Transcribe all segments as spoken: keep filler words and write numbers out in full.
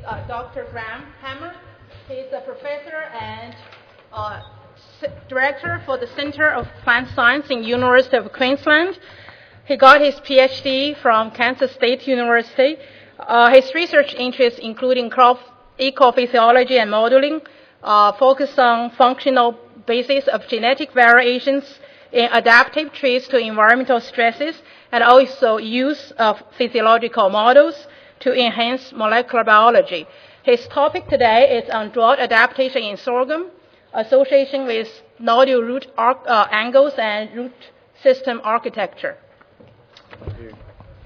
uh, Doctor Graham Hammer. He's a professor and uh, director for the Center of Plant Science in University of Queensland. He got his PhD from Kansas State University. Uh, his research interests including crop ecophysiology and modeling, uh, focus on functional basis of genetic variations in adaptive trees to environmental stresses, and also use of physiological models to enhance molecular biology. His topic today is on drought adaptation in sorghum, association with nodule root arc, uh, angles and root system architecture. Thank you.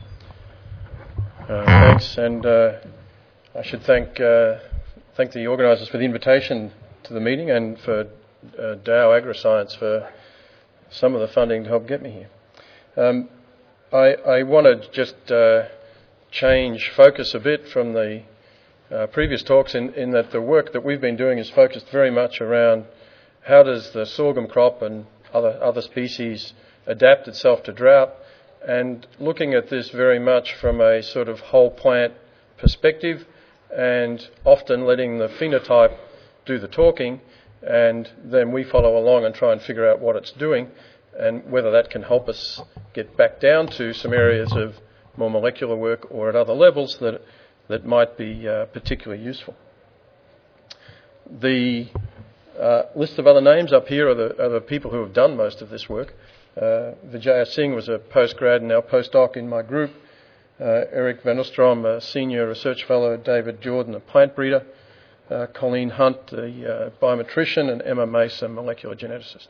Uh, thanks, and uh, I should thank uh, thank the organisers for the invitation to the meeting, and for uh, Dow AgriScience for some of the funding to help get me here. Um, I, I want to just uh, change focus a bit from the uh, previous talks in, in that the work that we've been doing is focused very much around how does the sorghum crop and other other species adapt itself to drought, and looking at this very much from a sort of whole plant perspective, and often letting the phenotype do the talking, and then we follow along and try and figure out what it's doing and whether that can help us get back down to some areas of more molecular work or at other levels that that might be uh, particularly useful. The uh, list of other names up here are the, are the people who have done most of this work. Uh, Vijaya Singh was a postgrad and now postdoc in my group. Uh, Eric Van Ostrom, a senior research fellow. David Jordan, a plant breeder. Uh, Colleen Hunt, the uh, biometrician, and Emma Mace, a molecular geneticist.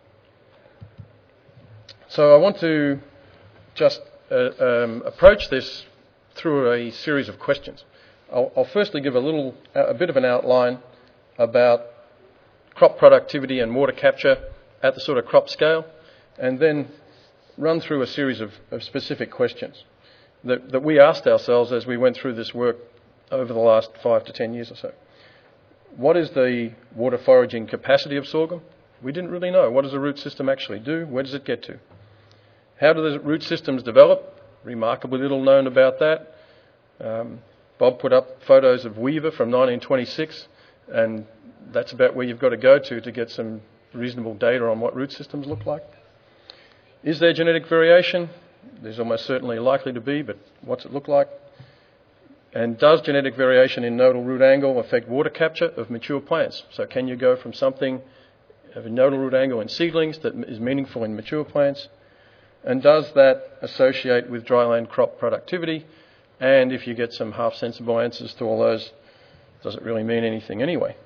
So I want to just uh, um, approach this through a series of questions. I'll, I'll firstly give a little, a bit of an outline about crop productivity and water capture at the sort of crop scale, and then run through a series of, of specific questions that, that we asked ourselves as we went through this work over the last five to ten years or so. What is the water foraging capacity of sorghum? We didn't really know. What does the root system actually do? Where does it get to? How do the root systems develop? Remarkably little known about that. Um, Bob put up photos of Weaver from nineteen twenty-six, and that's about where you've got to go to to get some reasonable data on what root systems look like. Is there genetic variation? There's almost certainly likely to be, but what's it look like? And does genetic variation in nodal root angle affect water capture of mature plants? So can you go from something of a nodal root angle in seedlings that is meaningful in mature plants? And does that associate with dryland crop productivity? And if you get some half-sensible answers to all those, does it really mean anything anyway?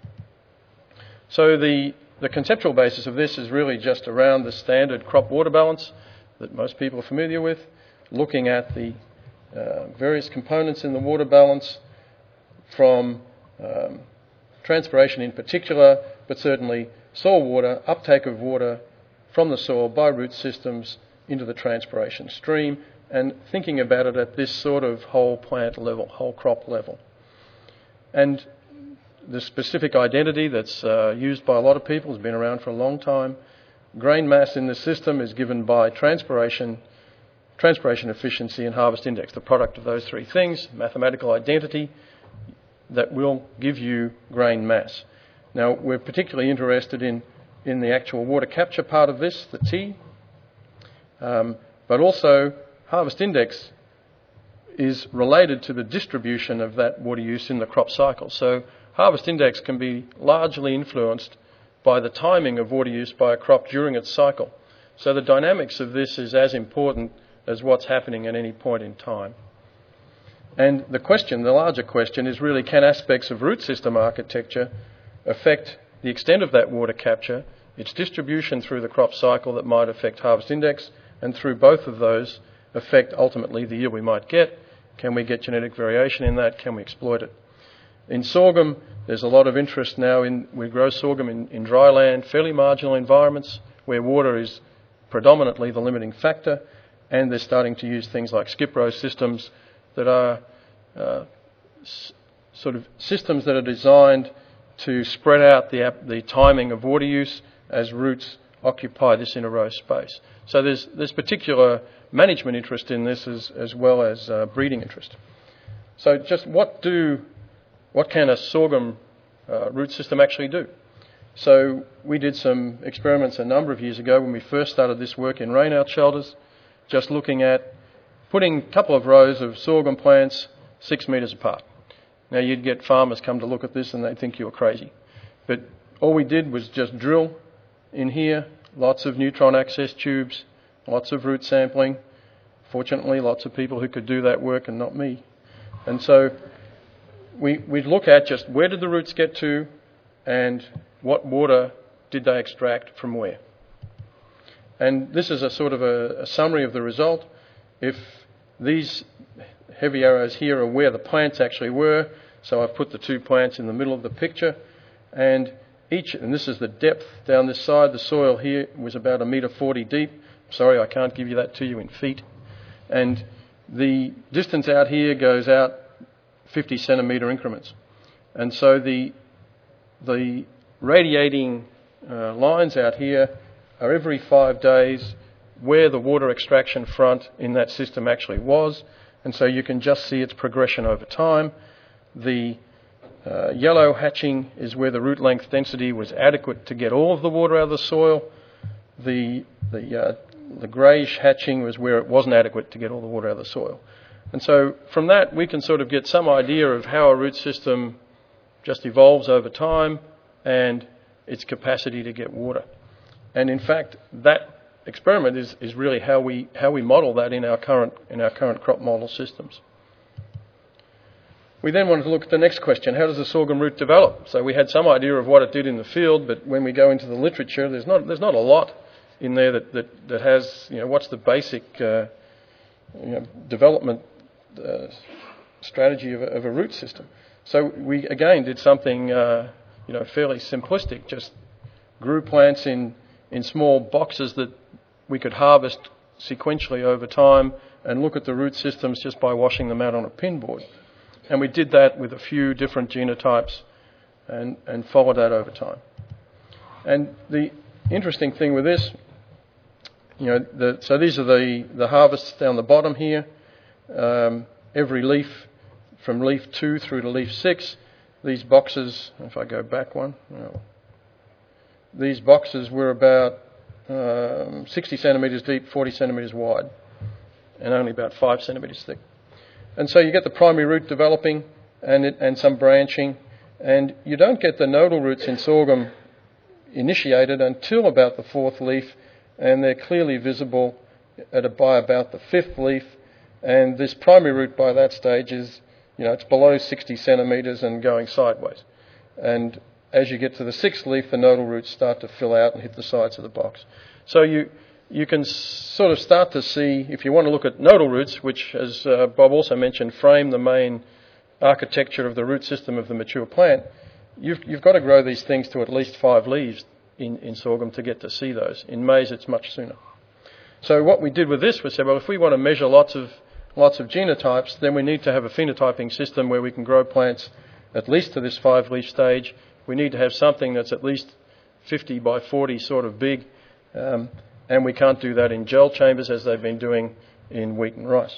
So the, the conceptual basis of this is really just around the standard crop water balance that most people are familiar with, looking at the uh, various components in the water balance from um, transpiration in particular, but certainly soil water, uptake of water from the soil by root systems into the transpiration stream, and thinking about it at this sort of whole plant level, whole crop level. And the specific identity that's uh, used by a lot of people has been around for a long time. Grain mass in the system is given by transpiration, transpiration efficiency and harvest index, the product of those three things, mathematical identity that will give you grain mass. Now, we're particularly interested in, in the actual water capture part of this, the T, um, but also harvest index is related to the distribution of that water use in the crop cycle. So harvest index can be largely influenced by the timing of water use by a crop during its cycle. So the dynamics of this is as important as what's happening at any point in time. And the question, the larger question, is really, can aspects of root system architecture affect the extent of that water capture, its distribution through the crop cycle that might affect harvest index, and through both of those affect ultimately the yield we might get? Can we get genetic variation in that? Can we exploit it? In sorghum, there's a lot of interest now in, we grow sorghum in, in dry land, fairly marginal environments where water is predominantly the limiting factor, and they're starting to use things like skip row systems that are uh, s- sort of systems that are designed to spread out the, ap- the timing of water use as roots occupy this inner row space. So there's, there's particular management interest in this as, as well as uh, breeding interest. So just what do what can a sorghum uh, root system actually do? So we did some experiments a number of years ago when we first started this work in rainout shelters, just looking at putting a couple of rows of sorghum plants six metres apart. Now you'd get farmers come to look at this and they'd think you were crazy. But all we did was just drill in here, lots of neutron access tubes, lots of root sampling. Fortunately, lots of people who could do that work and not me. And so we, we'd look at just where did the roots get to and what water did they extract from where. And this is a sort of a, a summary of the result. If these heavy arrows here are where the plants actually were, so I've put the two plants in the middle of the picture, and each, and this is the depth down this side, the soil here was about a metre forty deep. Sorry, I can't give you that to you in feet. And the distance out here goes out fifty centimetre increments. And so the, the radiating uh, lines out here are every five days where the water extraction front in that system actually was. And so you can just see its progression over time. The uh, yellow hatching is where the root length density was adequate to get all of the water out of the soil. The, the, uh, the greyish hatching was where it wasn't adequate to get all the water out of the soil. And so from that we can sort of get some idea of how a root system just evolves over time and its capacity to get water. And in fact, that experiment is, is really how we how we model that in our current in our current crop model systems. We then wanted to look at the next question: how does the sorghum root develop? So we had some idea of what it did in the field, but when we go into the literature, there's not there's not a lot in there that that, that has, you know, what's the basic uh, you know, development uh, strategy of a, of a root system. So we again did something uh, you know fairly simplistic, just grew plants in in small boxes that we could harvest sequentially over time and look at the root systems just by washing them out on a pin board. And we did that with a few different genotypes and, and followed that over time. And the interesting thing with this, you know, the, so these are the, the harvests down the bottom here. Um, every leaf from leaf two through to leaf six, these boxes, if I go back one, well, these boxes were about um, sixty centimetres deep, forty centimetres wide, and only about five centimetres thick. And so you get the primary root developing and, it, and some branching, and you don't get the nodal roots in sorghum initiated until about the fourth leaf, and they're clearly visible at a, by about the fifth leaf. And this primary root by that stage is, you know, it's below sixty centimetres and going sideways. And as you get to the sixth leaf, the nodal roots start to fill out and hit the sides of the box. So you you can sort of start to see, if you want to look at nodal roots, which, as uh, Bob also mentioned, frame the main architecture of the root system of the mature plant, you've, you've got to grow these things to at least five leaves in, in sorghum to get to see those. In maize, it's much sooner. So what we did with this was say, well, if we want to measure lots of lots of genotypes, then we need to have a phenotyping system where we can grow plants at least to this five-leaf stage. We need to have something that's at least fifty by forty sort of big, um, and we can't do that in gel chambers as they've been doing in wheat and rice.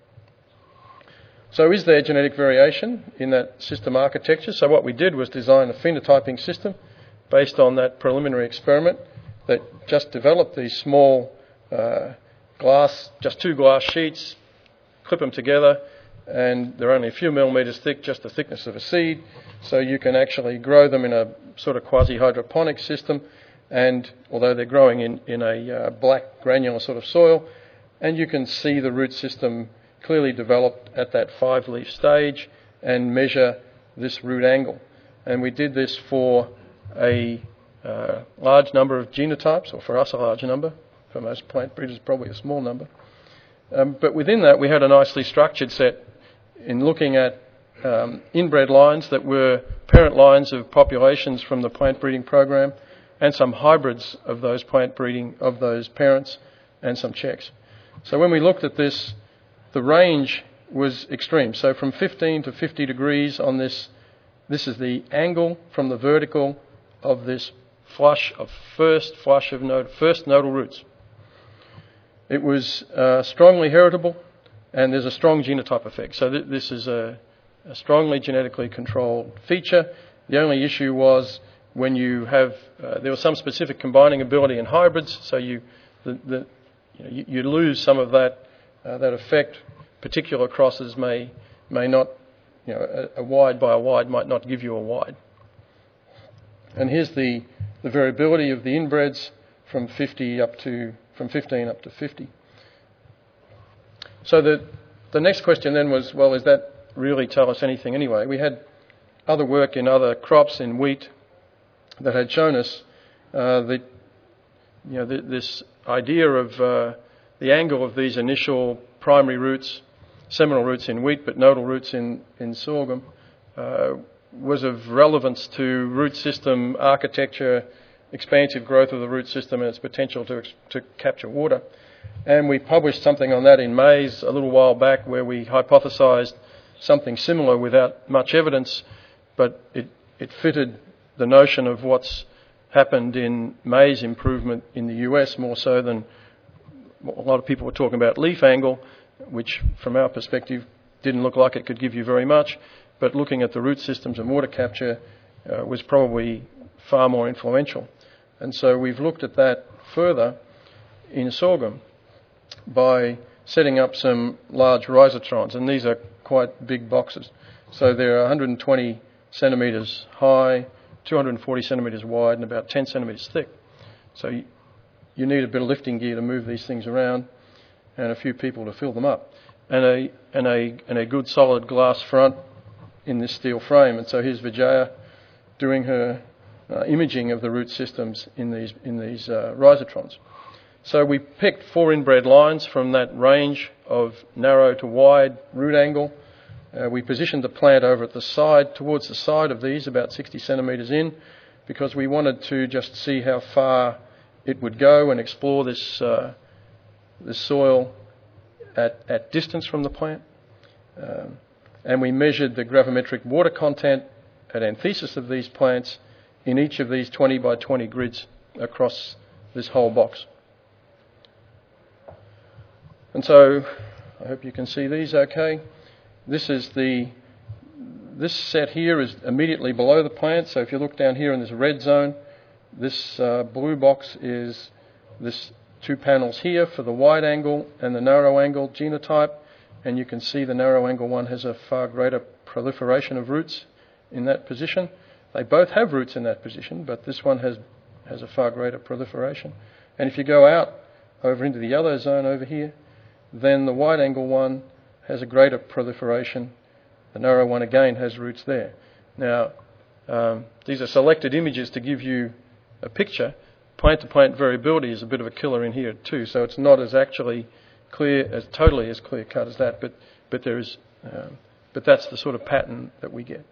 So is there genetic variation in that system architecture? So what we did was design a phenotyping system based on that preliminary experiment that just developed these small uh, glass, just two glass sheets, clip them together, and they're only a few millimetres thick, just the thickness of a seed. So you can actually grow them in a sort of quasi-hydroponic system, and although they're growing in, in a uh, black granular sort of soil, and you can see the root system clearly developed at that five-leaf stage and measure this root angle. And we did this for a uh, large number of genotypes, or for us a large number. For most plant breeders, probably a small number. Um, but within that, we had a nicely structured set in looking at um, inbred lines that were parent lines of populations from the plant breeding program, and some hybrids of those plant breeding of those parents, and some checks. So when we looked at this, the range was extreme. So from fifteen to fifty degrees on this, this is the angle from the vertical of this flush of first flush of node, first nodal roots. It was uh, strongly heritable, and there's a strong genotype effect. So th- this is a, a strongly genetically controlled feature. The only issue was when you have, uh, there was some specific combining ability in hybrids, so you, the, the, you, know, you, you lose some of that, uh, that effect. Particular crosses may, may not, you know, a, a wide by a wide might not give you a wide. And here's the, the variability of the inbreds from fifty up to, from fifteen up to fifty. So the, the next question then was, well, does that really tell us anything anyway? We had other work in other crops, in wheat, that had shown us uh, that, you know, th- this idea of uh, the angle of these initial primary roots, seminal roots in wheat, but nodal roots in, in sorghum, uh, was of relevance to root system architecture, expansive growth of the root system and its potential to, to capture water. And we published something on that in maize a little while back where we hypothesised something similar without much evidence, but it, it fitted the notion of what's happened in maize improvement in the U S more so than a lot of people were talking about leaf angle, which from our perspective didn't look like it could give you very much, but looking at the root systems and water capture uh, was probably far more influential. And so we've looked at that further in sorghum by setting up some large rhizotrons, and these are quite big boxes. So they're one hundred twenty centimetres high, two hundred forty centimetres wide, and about ten centimetres thick. So you, you need a bit of lifting gear to move these things around, and a few people to fill them up, and a and a and a good solid glass front in this steel frame. And so here's Vijaya doing her uh, imaging of the root systems in these in these uh, rhizotrons. So we picked four inbred lines from that range of narrow to wide root angle. Uh, we positioned the plant over at the side, towards the side of these, about sixty centimetres in, because we wanted to just see how far it would go and explore this uh, this soil at, at distance from the plant. Um, and we measured the gravimetric water content at anthesis of these plants in each of these twenty by twenty grids across this whole box. And so, I hope you can see these okay. This is the, this set here is immediately below the plant. So if you look down here in this red zone, this uh, blue box is this two panels here for the wide angle and the narrow angle genotype. And you can see the narrow angle one has a far greater proliferation of roots in that position. They both have roots in that position, but this one has, has a far greater proliferation. And if you go out over into the yellow zone over here, then the wide angle one has a greater proliferation. The narrow one again has roots there. Now, um, these are selected images to give you a picture. Plant-to-plant variability is a bit of a killer in here too, so it's not as actually clear, as totally as clear-cut as that, but but there is, um, but that's the sort of pattern that we get.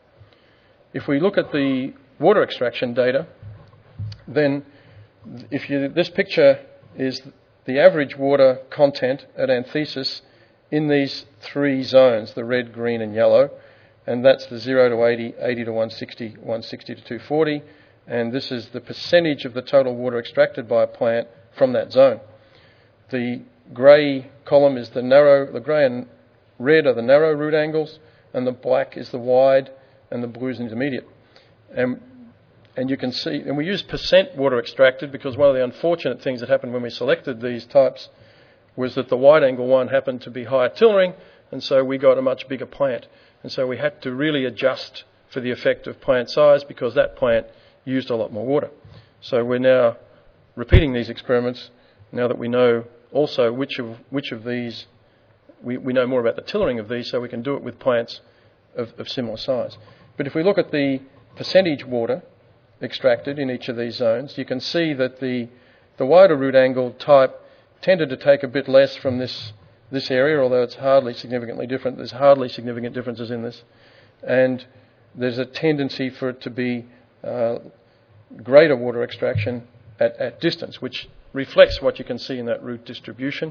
If we look at the water extraction data, then if you this picture is the average water content at anthesis in these three zones, the red, green and yellow, and that's the zero to eighty, eighty to one sixty, one sixty to two forty, and this is the percentage of the total water extracted by a plant from that zone. The grey column is the narrow, the grey and red are the narrow root angles, and the black is the wide, and the blue is intermediate. And And you can see, and we use percent water extracted because one of the unfortunate things that happened when we selected these types was that the wide angle one happened to be higher tillering, and so we got a much bigger plant. And so we had to really adjust for the effect of plant size because that plant used a lot more water. So we're now repeating these experiments now that we know also which of which of these, we, we know more about the tillering of these, so we can do it with plants of, of similar size. But if we look at the percentage water extracted in each of these zones, you can see that the the wider root angle type tended to take a bit less from this this area, although it's hardly significantly different. There's hardly significant differences in this, and there's a tendency for it to be uh, greater water extraction at, at distance, which reflects what you can see in that root distribution.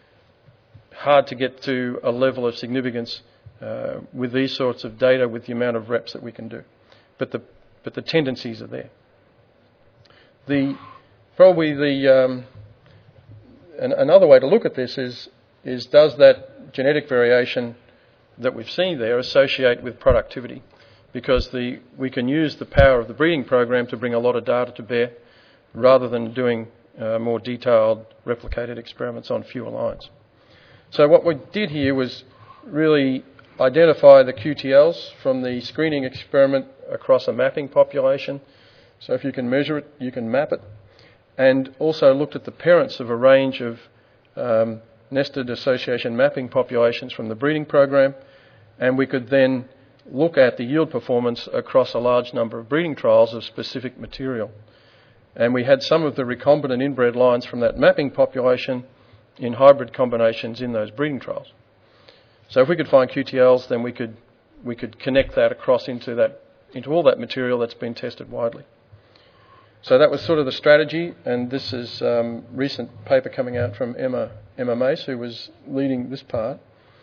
Hard to get to a level of significance uh, with these sorts of data with the amount of reps that we can do, but the but the tendencies are there. The probably the um, an, another way to look at this is is does that genetic variation that we've seen there associate with productivity, because the, we can use the power of the breeding program to bring a lot of data to bear rather than doing uh, more detailed replicated experiments on fewer lines. So what we did here was really identify the Q T Ls from the screening experiment across a mapping population. So if you can measure it, you can map it. And also looked at the parents of a range of um, nested association mapping populations from the breeding program, and we could then look at the yield performance across a large number of breeding trials of specific material. And we had some of the recombinant inbred lines from that mapping population in hybrid combinations in those breeding trials. So if we could find Q T Ls, then we could we could connect that across into that into all that material that's been tested widely. So that was sort of the strategy, and this is a um, recent paper coming out from Emma, Emma Mace, who was leading this part,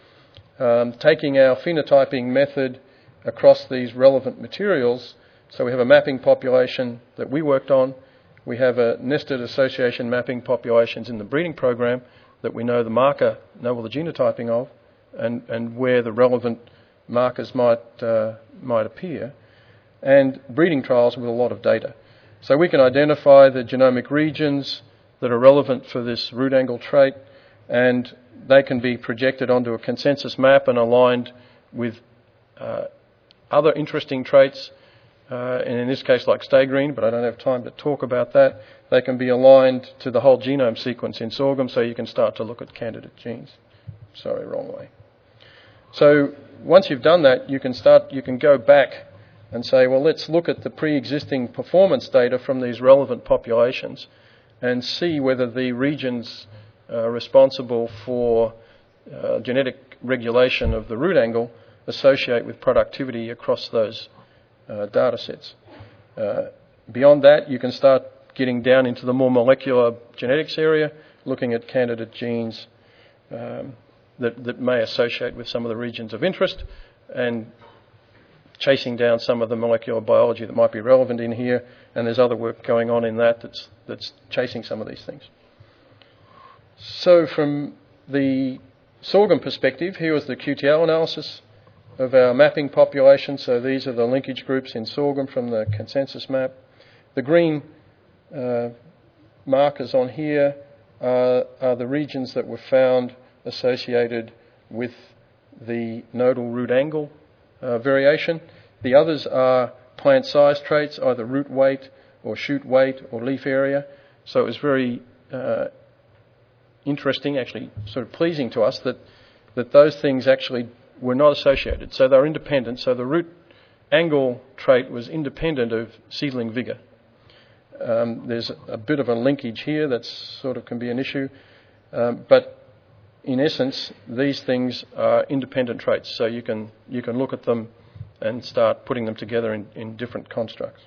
um, taking our phenotyping method across these relevant materials. So we have a mapping population that we worked on. We have a nested association mapping populations in the breeding program that we know the marker, know all the genotyping of, and, and where the relevant markers might, uh, might appear, and breeding trials with a lot of data. So we can identify the genomic regions that are relevant for this root angle trait, and they can be projected onto a consensus map and aligned with uh, other interesting traits, uh, and in this case like stay green, but I don't have time to talk about that. They can be aligned to the whole genome sequence in sorghum, so you can start to look at candidate genes. Sorry, wrong way. So once you've done that, you can start, you can go back and say, well, let's look at the pre-existing performance data from these relevant populations and see whether the regions uh, responsible for uh, genetic regulation of the root angle associate with productivity across those uh, data sets. Uh, beyond that, you can start getting down into the more molecular genetics area, looking at candidate genes um, that, that may associate with some of the regions of interest, and chasing down some of the molecular biology that might be relevant in here, and there's other work going on in that that's, that's chasing some of these things. So from the sorghum perspective, here was the Q T L analysis of our mapping population. So these are the linkage groups in sorghum from the consensus map. The green uh, markers on here are, are the regions that were found associated with the nodal root angle Uh, variation. The others are plant size traits, either root weight or shoot weight or leaf area. So it was very uh, interesting, actually sort of pleasing to us that, that those things actually were not associated. So they're independent. So the root angle trait was independent of seedling vigour. Um, there's a bit of a linkage here that sort of can be an issue. Um, but in essence, these things are independent traits, so you can you can look at them and start putting them together in, in different constructs.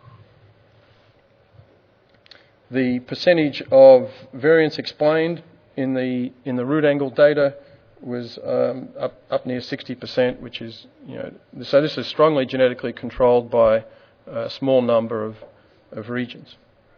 The percentage of variance explained in the in the root angle data was um, up up near sixty percent, which is, you know, so this is strongly genetically controlled by a small number of of regions.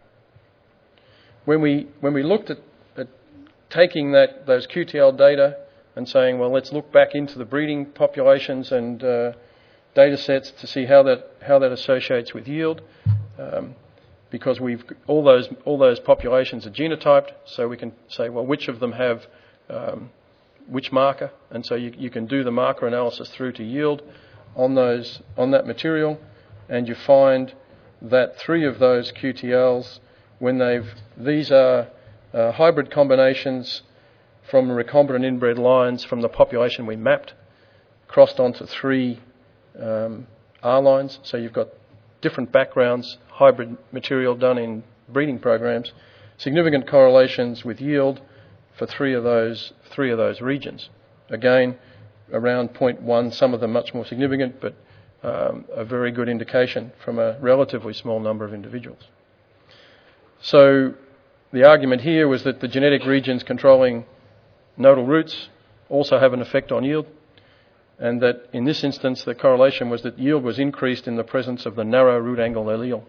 When we when we looked at taking that those Q T L data and saying, well, let's look back into the breeding populations and uh, data sets to see how that how that associates with yield, um, because we've all those all those populations are genotyped, so we can say, well, which of them have um, which marker, and so you, you can do the marker analysis through to yield on those on that material, and you find that three of those Q T Ls, when they've these are Uh, hybrid combinations from recombinant inbred lines from the population we mapped, crossed onto three um, R lines. So you've got different backgrounds, hybrid material done in breeding programs, significant correlations with yield for three of those three of those regions. Again, around zero point one, some of them much more significant, but um, a very good indication from a relatively small number of individuals. So the argument here was that the genetic regions controlling nodal roots also have an effect on yield, and that in this instance the correlation was that yield was increased in the presence of the narrow root angle allele.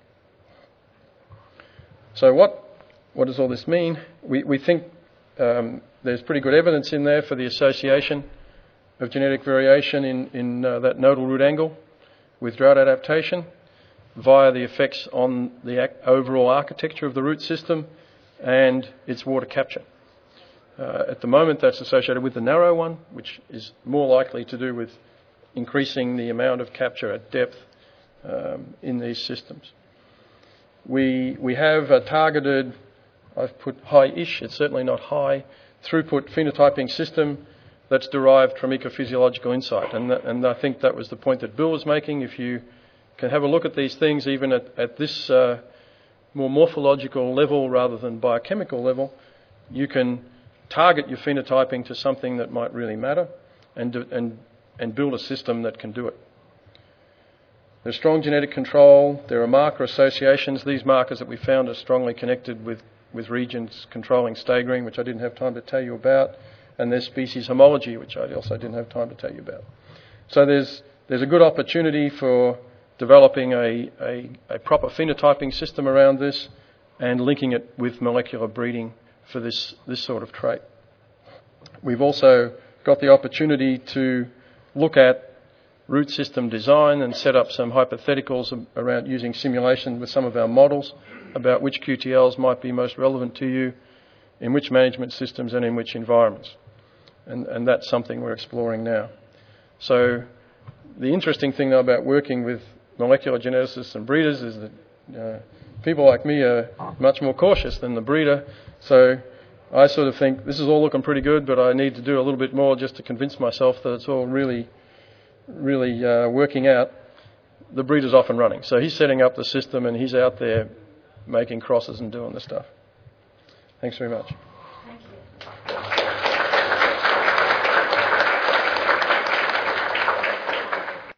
So what what does all this mean? We, we think um, there's pretty good evidence in there for the association of genetic variation in, in uh, that nodal root angle with drought adaptation via the effects on the ac- overall architecture of the root system and its water capture. Uh, at the moment, that's associated with the narrow one, which is more likely to do with increasing the amount of capture at depth um, in these systems. We, we have a targeted, I've put high-ish, it's certainly not high, throughput phenotyping system that's derived from ecophysiological insight. And, that, and I think that was the point that Bill was making. If you can have a look at these things even at, at this uh, more morphological level rather than biochemical level, you can target your phenotyping to something that might really matter and, do, and, and build a system that can do it. There's strong genetic control. There are marker associations. These markers that we found are strongly connected with, with regions controlling stagering, which I didn't have time to tell you about. And there's species homology, which I also didn't have time to tell you about. So there's there's a good opportunity for developing a, a, a proper phenotyping system around this and linking it with molecular breeding for this, this sort of trait. We've also got the opportunity to look at root system design and set up some hypotheticals around using simulation with some of our models about which Q T Ls might be most relevant to you, in which management systems and in which environments. And, and that's something we're exploring now. So the interesting thing, though, about working with molecular geneticists and breeders is that uh, people like me are much more cautious than the breeder. So I sort of think this is all looking pretty good, but I need to do a little bit more just to convince myself that it's all really, really uh, working out. The breeder's off and running. So he's setting up the system and he's out there making crosses and doing the stuff. Thanks very much.